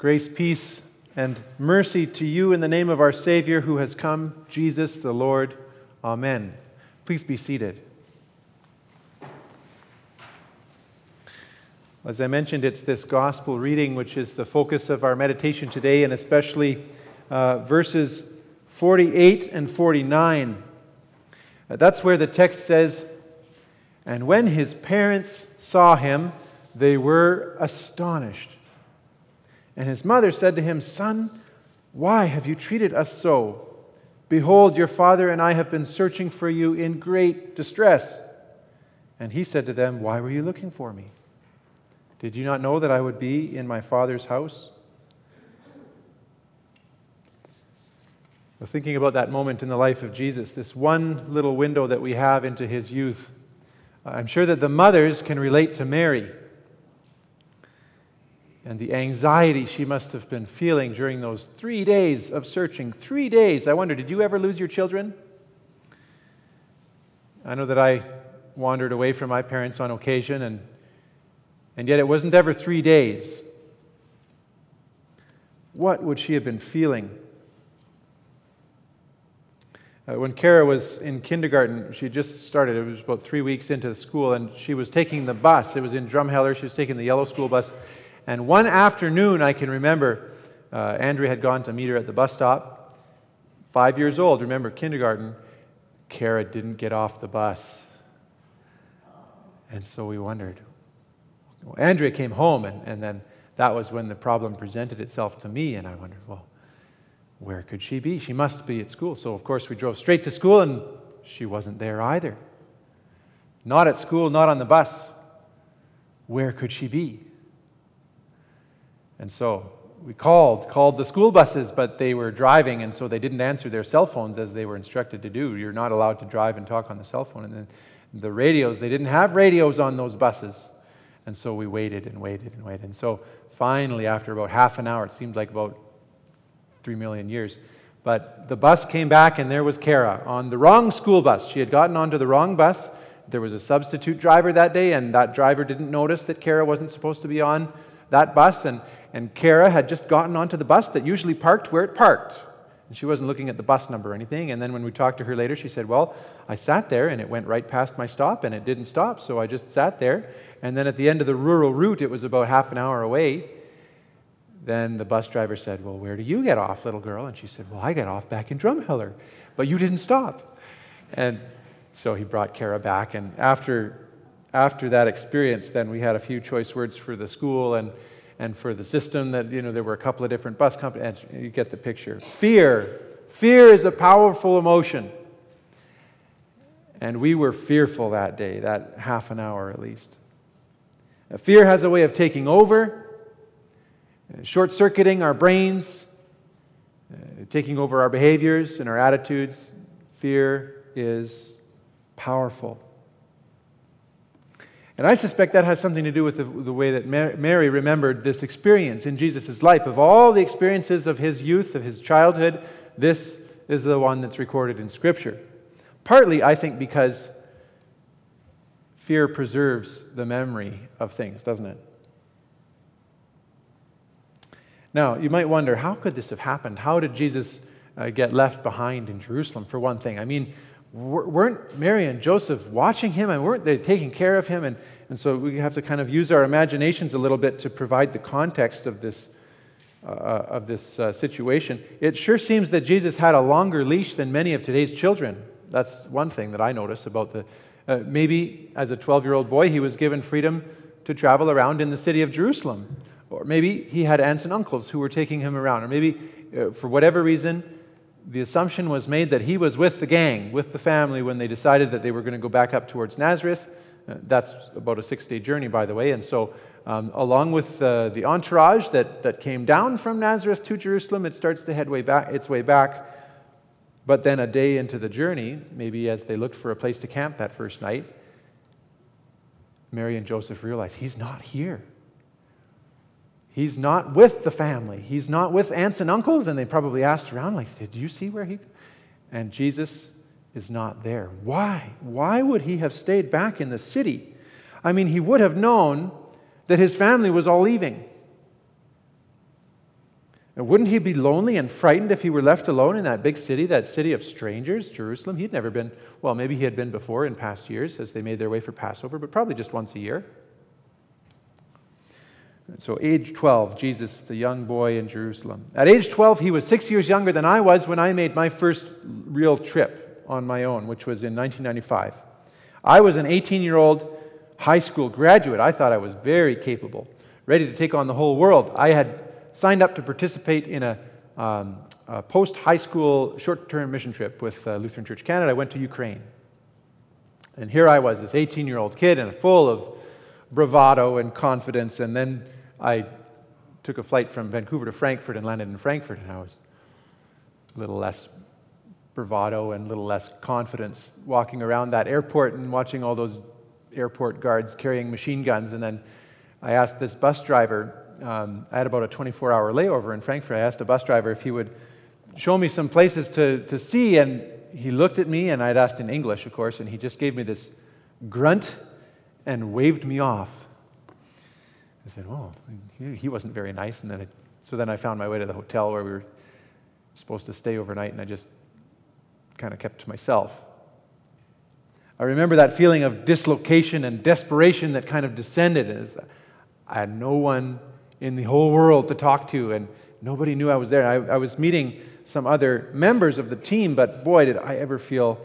Grace, peace, and mercy to you in the name of our Savior who has come, Jesus the Lord. Amen. Please be seated. As I mentioned, it's this gospel reading which is the focus of our meditation today, and especially verses 48 and 49. That's where the text says, "And when his parents saw him, they were astonished. And his mother said to him, 'Son, why have you treated us so? Behold, your father and I have been searching for you in great distress.' And he said to them, 'Why were you looking for me? Did you not know that I would be in my Father's house?'" Well, thinking about that moment in the life of Jesus, this one little window that we have into his youth, I'm sure that the mothers can relate to Mary and the anxiety she must have been feeling during those 3 days of searching. 3 days. I wonder, did you ever lose your children? I know that I wandered away from my parents on occasion, and yet it wasn't ever 3 days. What would she have been feeling? When Kara was in kindergarten, she just started. It was about 3 weeks into the school, and she was taking the bus. It was in Drumheller. She was taking the yellow school bus. And one afternoon, I can remember, Andrea had gone to meet her at the bus stop. 5 years old, remember, kindergarten. Kara didn't get off the bus. And so we wondered. Well, Andrea came home, and then that was when the problem presented itself to me, and I wondered, well, where could she be? She must be at school. So, of course, we drove straight to school, and she wasn't there either. Not at school, not on the bus. Where could she be? And so we called the school buses, but they were driving, and so they didn't answer their cell phones as they were instructed to do. You're not allowed to drive and talk on the cell phone. And then the radios, they didn't have radios on those buses. And so we waited and waited and waited. And so finally, after about half an hour, it seemed like about 3 million years, but the bus came back, and there was Kara on the wrong school bus. She had gotten onto the wrong bus. There was a substitute driver that day, and that driver didn't notice that Kara wasn't supposed to be on that bus, and Kara had just gotten onto the bus that usually parked where it parked. And she wasn't looking at the bus number or anything. And then when we talked to her later, she said, well, I sat there, and it went right past my stop, and it didn't stop, so I just sat there. And then at the end of the rural route, it was about half an hour away. Then the bus driver said, well, where do you get off, little girl? And she said, well, I got off back in Drumheller, but you didn't stop. And so he brought Kara back, and after that experience, then we had a few choice words for the school and for the system that, there were a couple of different bus companies, and you get the picture. Fear is a powerful emotion. And we were fearful that day, that half an hour at least. Fear has a way of taking over, short-circuiting our brains, taking over our behaviors and our attitudes. Fear is powerful. And I suspect that has something to do with the way that Mary remembered this experience in Jesus' life. Of all the experiences of his youth, of his childhood, this is the one that's recorded in Scripture. Partly, I think, because fear preserves the memory of things, doesn't it? Now, you might wonder, how could this have happened? How did Jesus get left behind in Jerusalem, for one thing? I mean, weren't Mary and Joseph watching him, and weren't they taking care of him? And so we have to kind of use our imaginations a little bit to provide the context of this situation. It sure seems that Jesus had a longer leash than many of today's children. That's one thing that I notice about maybe as a 12-year-old boy, he was given freedom to travel around in the city of Jerusalem. Or maybe he had aunts and uncles who were taking him around. Or maybe, for whatever reason, the assumption was made that he was with the gang, with the family, when they decided that they were going to go back up towards Nazareth. That's about a 6-day journey, by the way. And so, along with the entourage that came down from Nazareth to Jerusalem, it starts to head its way back. But then a day into the journey, maybe as they looked for a place to camp that first night, Mary and Joseph realized, he's not here. He's not with the family. He's not with aunts and uncles. And they probably asked around, like, did you see where he... And Jesus is not there. Why? Why would he have stayed back in the city? I mean, he would have known that his family was all leaving. And wouldn't he be lonely and frightened if he were left alone in that big city, that city of strangers, Jerusalem? He'd never been, well, maybe he had been before in past years as they made their way for Passover, but probably just once a year. And so age 12, Jesus, the young boy in Jerusalem. At age 12, he was 6 years younger than I was when I made my first real trip on my own, which was in 1995. I was an 18-year-old high school graduate. I thought I was very capable, ready to take on the whole world. I had signed up to participate in a post-high school short-term mission trip with Lutheran Church Canada. I went to Ukraine. And here I was, this 18-year-old kid, and full of bravado and confidence. And then I took a flight from Vancouver to Frankfurt and landed in Frankfurt, and I was a little less bravado and a little less confidence walking around that airport and watching all those airport guards carrying machine guns. And then I asked this bus driver, I had about a 24-hour layover in Frankfurt. I asked a bus driver if he would show me some places to see, and he looked at me, and I'd asked in English, of course, and he just gave me this grunt and waved me off. I said, oh, he wasn't very nice. And then I found my way to the hotel where we were supposed to stay overnight, and I just kind of kept to myself. I remember that feeling of dislocation and desperation that kind of descended. As I had no one in the whole world to talk to, and nobody knew I was there. I was meeting some other members of the team, but boy, did I ever feel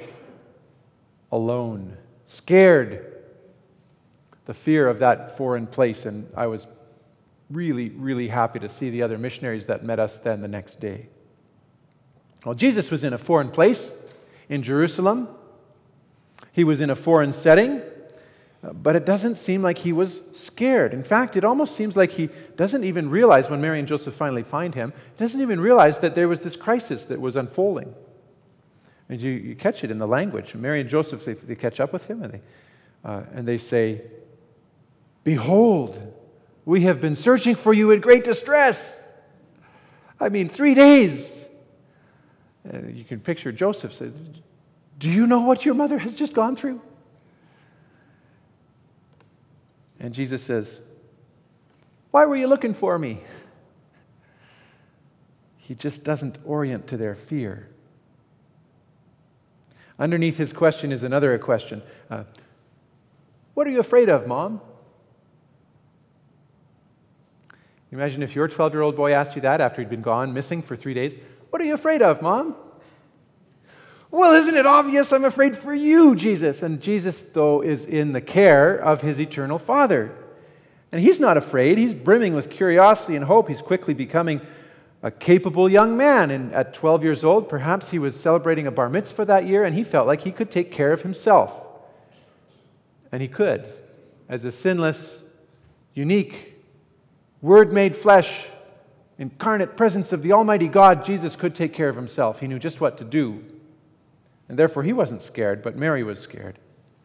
alone, scared, the fear of that foreign place. And I was really, really happy to see the other missionaries that met us then the next day. Well, Jesus was in a foreign place in Jerusalem. He was in a foreign setting, but it doesn't seem like he was scared. In fact, it almost seems like he doesn't even realize when Mary and Joseph finally find him, he doesn't even realize that there was this crisis that was unfolding. And you catch it in the language. Mary and Joseph, they catch up with him, and they say, "Behold, we have been searching for you in great distress." 3 days. You can picture Joseph say, "Do you know what your mother has just gone through?" And Jesus says, "Why were you looking for me?" He just doesn't orient to their fear. Underneath his question is another question. What are you afraid of, Mom? Imagine if your 12-year-old boy asked you that after he'd been gone, missing for 3 days. What are you afraid of, Mom? Well, isn't it obvious I'm afraid for you, Jesus? And Jesus, though, is in the care of his eternal Father. And he's not afraid. He's brimming with curiosity and hope. He's quickly becoming a capable young man. And at 12 years old, perhaps he was celebrating a bar mitzvah that year, and he felt like he could take care of himself. And he could. As a sinless, unique, Word made flesh, incarnate presence of the Almighty God, Jesus could take care of himself. He knew just what to do. And therefore, he wasn't scared, but Mary was scared.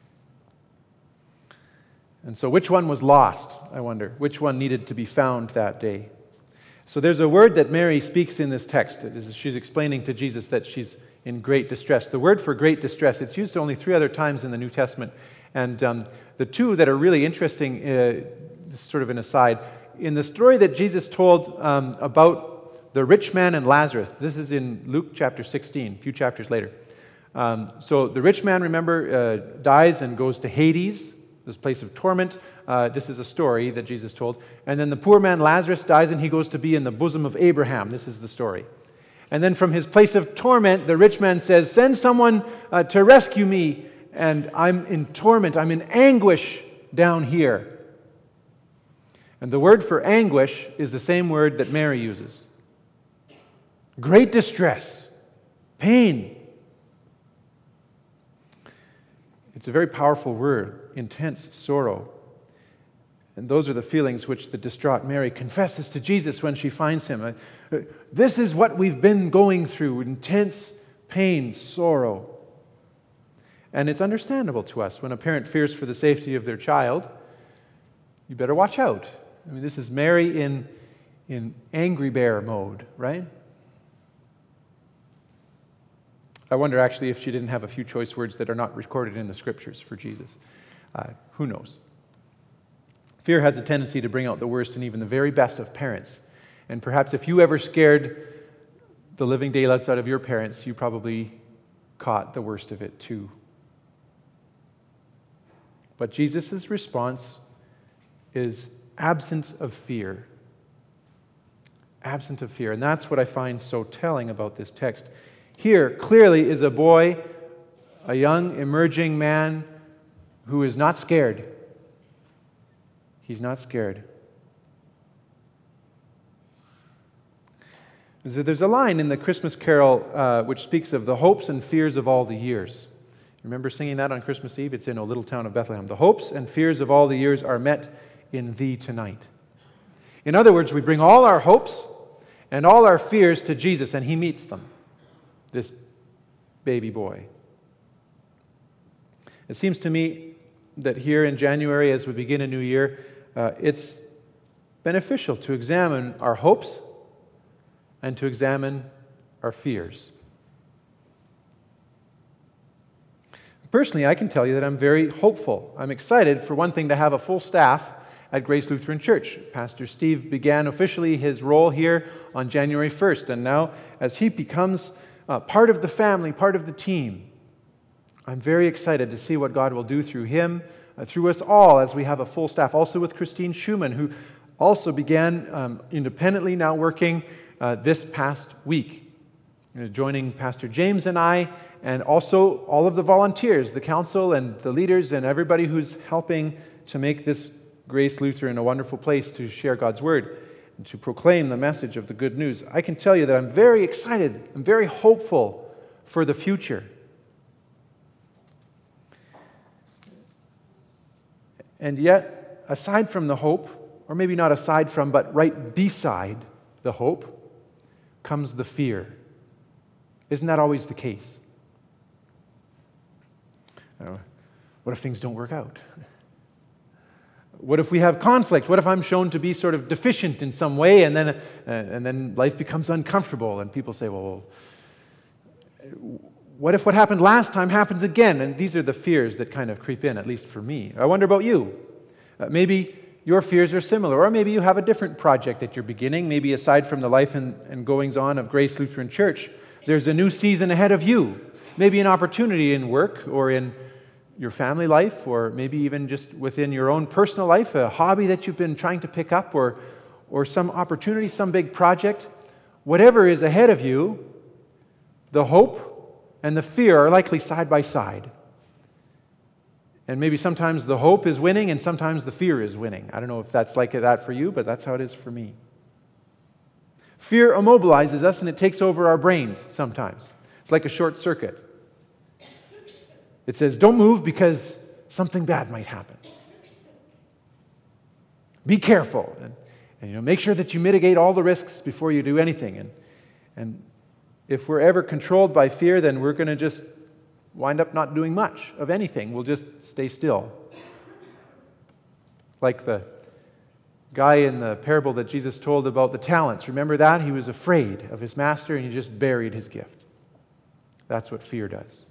And so which one was lost, I wonder? Which one needed to be found that day? So there's a word that Mary speaks in this text. She's explaining to Jesus that she's in great distress. The word for great distress, it's used only 3 other times in the New Testament. And the two that are really interesting, this is sort of an aside, in the story that Jesus told about the rich man and Lazarus, this is in Luke chapter 16, a few chapters later. So the rich man, remember, dies and goes to Hades, this place of torment. This is a story that Jesus told. And then the poor man Lazarus dies and he goes to be in the bosom of Abraham. This is the story. And then from his place of torment, the rich man says, "Send someone to rescue me, and I'm in torment, I'm in anguish down here." And the word for anguish is the same word that Mary uses. Great distress, pain. It's a very powerful word, intense sorrow. And those are the feelings which the distraught Mary confesses to Jesus when she finds him. This is what we've been going through, intense pain, sorrow. And it's understandable to us when a parent fears for the safety of their child. You better watch out. This is Mary in angry bear mode, right? I wonder actually if she didn't have a few choice words that are not recorded in the scriptures for Jesus. Who knows? Fear has a tendency to bring out the worst and even the very best of parents. And perhaps if you ever scared the living daylights out of your parents, you probably caught the worst of it too. But Jesus' response is absent of fear. Absent of fear. And that's what I find so telling about this text. Here, clearly, is a boy, a young, emerging man who is not scared. He's not scared. There's a line in the Christmas carol which speaks of the hopes and fears of all the years. Remember singing that on Christmas Eve? It's in O Little Town of Bethlehem. The hopes and fears of all the years are met in thee tonight. In other words, we bring all our hopes and all our fears to Jesus, and he meets them, this baby boy. It seems to me that here in January, as we begin a new year, it's beneficial to examine our hopes and to examine our fears. Personally, I can tell you that I'm very hopeful. I'm excited, for one thing, to have a full staff at Grace Lutheran Church. Pastor Steve began officially his role here on January 1st, and now as he becomes part of the family, part of the team, I'm very excited to see what God will do through him, through us all, as we have a full staff. Also with Christine Schumann, who also began independently, now working this past week, joining Pastor James and I, and also all of the volunteers, the council and the leaders and everybody who's helping to make this Grace Lutheran a wonderful place to share God's Word and to proclaim the message of the good news. I can tell you that I'm very excited, I'm very hopeful for the future. And yet, aside from the hope, or maybe not aside from, but right beside the hope, comes the fear. Isn't that always the case? What if things don't work out? What if we have conflict? What if I'm shown to be sort of deficient in some way, and then life becomes uncomfortable, and people say, well, what if what happened last time happens again? And these are the fears that kind of creep in, at least for me. I wonder about you. Maybe your fears are similar, or maybe you have a different project that you're beginning. Maybe aside from the life and goings-on of Grace Lutheran Church, there's a new season ahead of you. Maybe an opportunity in work or in your family life, or maybe even just within your own personal life, a hobby that you've been trying to pick up, or some opportunity, some big project. Whatever is ahead of you, the hope and the fear are likely side by side. And maybe sometimes the hope is winning and sometimes the fear is winning. I don't know if that's like that for you, but that's how it is for me. Fear immobilizes us and it takes over our brains sometimes. It's like a short circuit. It says, don't move because something bad might happen. Be careful and make sure that you mitigate all the risks before you do anything. And if we're ever controlled by fear, then we're going to just wind up not doing much of anything. We'll just stay still. Like the guy in the parable that Jesus told about the talents. Remember that? He was afraid of his master and he just buried his gift. That's what fear does.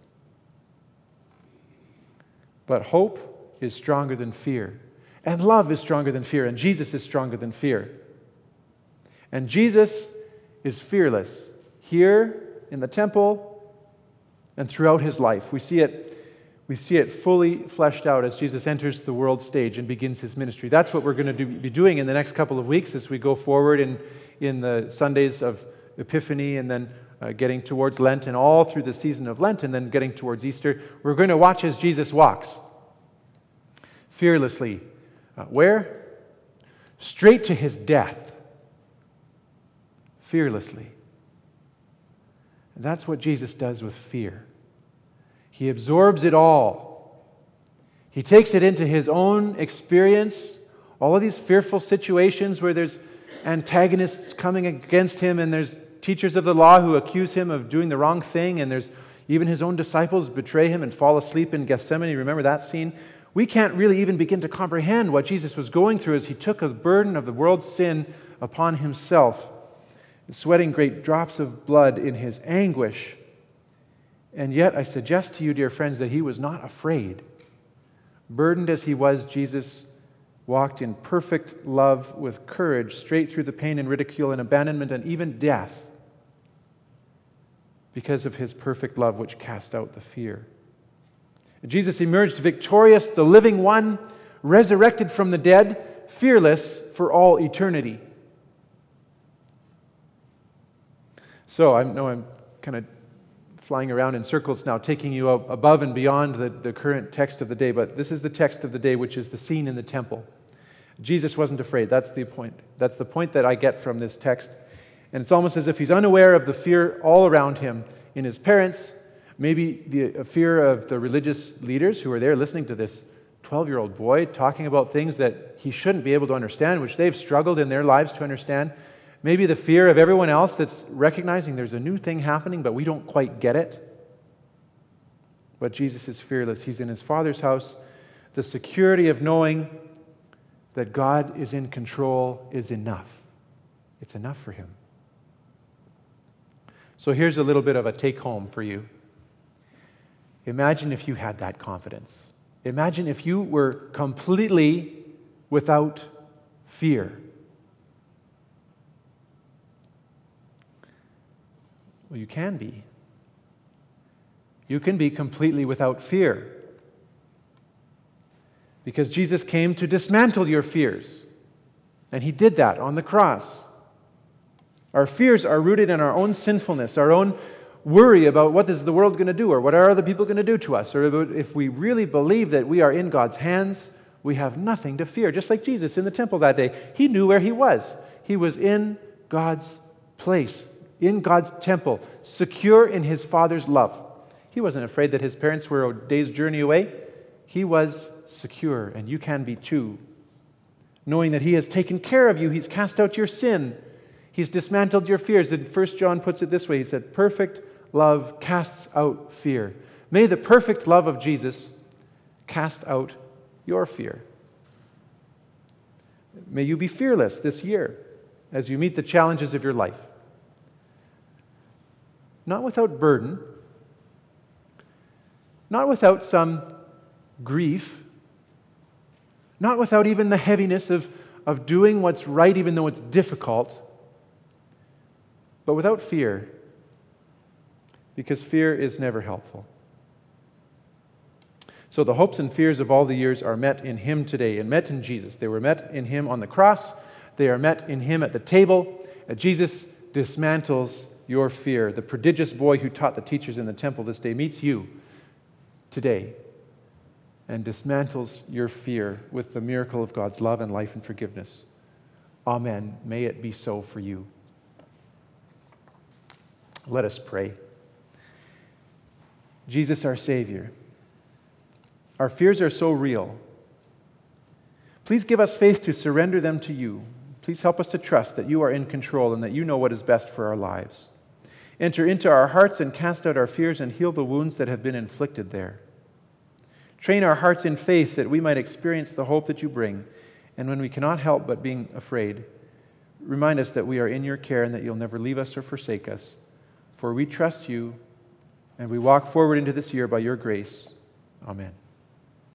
But hope is stronger than fear. And love is stronger than fear. And Jesus is stronger than fear. And Jesus is fearless here in the temple and throughout his life. We see it fully fleshed out as Jesus enters the world stage and begins his ministry. That's what we're going to be doing in the next couple of weeks as we go forward in the Sundays of Epiphany, and then getting towards Lent, and all through the season of Lent, and then getting towards Easter. We're going to watch as Jesus walks fearlessly. Where? Straight to his death. Fearlessly. And that's what Jesus does with fear. He absorbs it all. He takes it into his own experience, all of these fearful situations where there's antagonists coming against him, and there's teachers of the law who accuse him of doing the wrong thing, and there's even his own disciples betray him and fall asleep in Gethsemane. Remember that scene? We can't really even begin to comprehend what Jesus was going through as he took the burden of the world's sin upon himself, sweating great drops of blood in his anguish. And yet, I suggest to you, dear friends, that he was not afraid. Burdened as he was, Jesus walked in perfect love with courage straight through the pain and ridicule and abandonment and even death because of his perfect love which cast out the fear. Jesus emerged victorious, the living one, resurrected from the dead, fearless for all eternity. So I know I'm kind of flying around in circles now, taking you above and beyond the current text of the day, but this is the text of the day, which is the scene in the temple. Jesus wasn't afraid. That's the point. That's the point that I get from this text. And it's almost as if he's unaware of the fear all around him, in his parents, maybe the fear of the religious leaders who are there listening to this 12-year-old boy talking about things that he shouldn't be able to understand, which they've struggled in their lives to understand. Maybe the fear of everyone else that's recognizing there's a new thing happening, but we don't quite get it. But Jesus is fearless. He's in his Father's house. The security of knowing that God is in control is enough. It's enough for him. So here's a little bit of a take-home for you. Imagine if you had that confidence. Imagine if you were completely without fear. Well, you can be. You can be completely without fear. Because Jesus came to dismantle your fears. And he did that on the cross. Our fears are rooted in our own sinfulness, our own worry about what is the world going to do, or what are other people going to do to us, or about if we really believe that we are in God's hands, we have nothing to fear. Just like Jesus in the temple that day, he knew where he was. He was in God's place, in God's temple, secure in his Father's love. He wasn't afraid that his parents were a day's journey away. He was secure, and you can be too. Knowing that he has taken care of you, he's cast out your sin, he's dismantled your fears. And 1 John puts it this way, he said, perfect love casts out fear. May the perfect love of Jesus cast out your fear. May you be fearless this year as you meet the challenges of your life. Not without burden, not without some grief, not without even the heaviness of doing what's right even though it's difficult, but without fear, because fear is never helpful. So the hopes and fears of all the years are met in him today and met in Jesus. They were met in him on the cross. They are met in him at the table. Jesus dismantles your fear. The prodigious boy who taught the teachers in the temple this day meets you today and dismantles your fear with the miracle of God's love and life and forgiveness. Amen. May it be so for you. Let us pray. Jesus, our Savior, our fears are so real. Please give us faith to surrender them to you. Please help us to trust that you are in control and that you know what is best for our lives. Enter into our hearts and cast out our fears and heal the wounds that have been inflicted there. Train our hearts in faith that we might experience the hope that you bring. And when we cannot help but being afraid, remind us that we are in your care and that you'll never leave us or forsake us. For we trust you and we walk forward into this year by your grace. Amen.